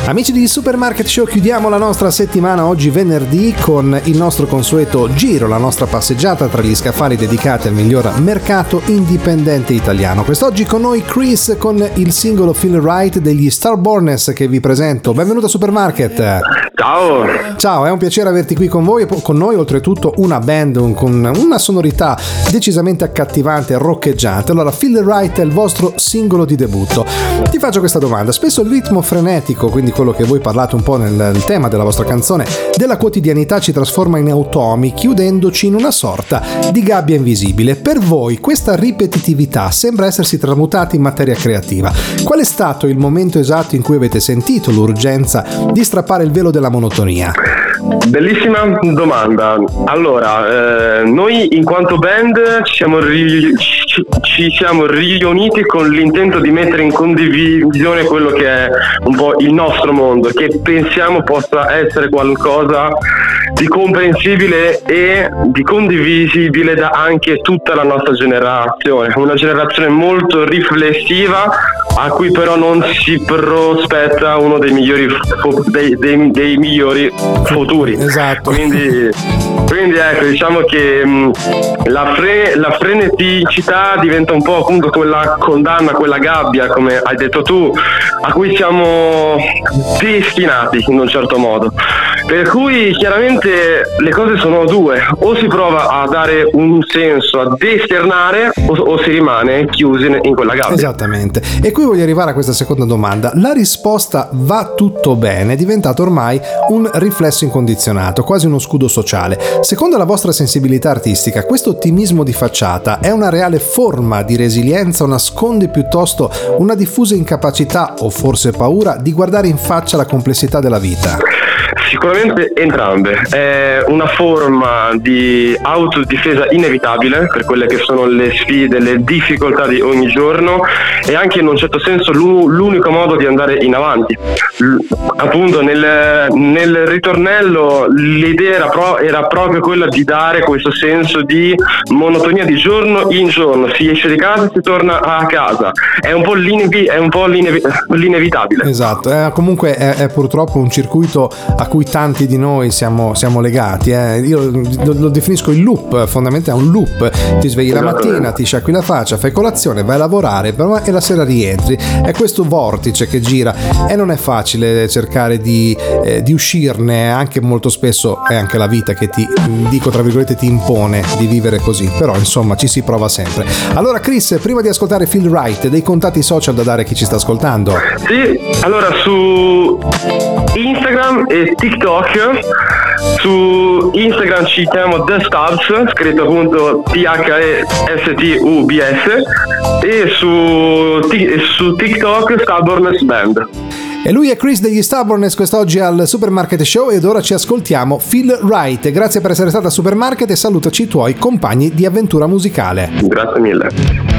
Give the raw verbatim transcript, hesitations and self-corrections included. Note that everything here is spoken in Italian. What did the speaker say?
Amici di Supermarket Show, chiudiamo la nostra settimana oggi venerdì con il nostro consueto giro, la nostra passeggiata tra gli scaffali dedicati al miglior mercato indipendente italiano. Quest'oggi con noi Chris con il singolo Feel Right degli Starborners che vi presento. Benvenuto a Supermarket. Ciao. Ciao, è un piacere averti qui con voi e con noi, oltretutto una band con una sonorità decisamente accattivante e roccheggiante. Allora, Feel Right è il vostro singolo di debutto. Ti faccio questa domanda: spesso il ritmo frenetico, quindi quello che voi parlate un po' nel, nel tema della vostra canzone, della quotidianità ci trasforma in automi, chiudendoci in una sorta di gabbia invisibile. Per voi questa ripetitività sembra essersi tramutata in materia creativa. Qual è stato il momento esatto in cui avete sentito l'urgenza di strappare il velo della monotonia? Bellissima domanda. Allora, eh, noi in quanto band ci siamo, ri- ci, ci siamo riuniti con l'intento di mettere in condivisione quello che è un po' il nostro mondo, che pensiamo possa essere qualcosa di comprensibile e di condivisibile da anche tutta la nostra generazione, una generazione molto riflessiva a cui però non si prospetta uno dei migliori fo- dei, dei, dei migliori futuri. Esatto. Quindi, quindi ecco, diciamo che mh, la, fre- la freneticità diventa un po' appunto quella condanna, quella gabbia, come hai detto tu, a cui siamo destinati in un certo modo. Per cui chiaramente le cose sono due: o si prova a dare un senso, ad esternare, o, o si rimane chiusi in quella gabbia. Esattamente. E qui voglio arrivare a questa seconda domanda. La risposta "va tutto bene" è diventato ormai un riflesso incondizionato, quasi uno scudo sociale. Secondo la vostra sensibilità artistica, questo ottimismo di facciata è una reale forma di resilienza o nasconde piuttosto una diffusa incapacità o forse paura di guardare in faccia la complessità della vita? Sicuramente entrambe. È una forma di autodifesa inevitabile per quelle che sono le sfide, le difficoltà di ogni giorno, e anche in un certo senso l'unico modo di andare in avanti. L- appunto nel, nel ritornello l'idea era, pro- era proprio quella di dare questo senso di monotonia di giorno in giorno. Si esce di casa e si torna a casa. È un po' l'inevi- è un po' l'inevi- l'inevitabile. Esatto, eh, comunque è, è purtroppo un circuito a cui tanti di noi siamo, siamo legati. Eh. Io lo, lo definisco il loop, fondamentalmente è un loop. Ti svegli la mattina, ti sciacqui la faccia, fai colazione, vai a lavorare e la sera rientri. È questo vortice che gira e non è facile cercare di, eh, di uscirne. Anche molto spesso è anche la vita che ti, dico tra virgolette, ti impone di vivere così, però insomma ci si prova sempre. Allora Chris, prima di ascoltare Feel Right, dei contatti social da dare a chi ci sta ascoltando? Sì, allora su Instagram e TikTok. Su Instagram ci chiamiamo The Stubbs, scritto appunto T H E S T U B S, e su, t- su TikTok Starborners Band. E lui è Chris degli Starborners quest'oggi al Supermarket Show, ed ora ci ascoltiamo Feel Right. Grazie per essere stata a Supermarket e salutaci i tuoi compagni di avventura musicale. Grazie mille.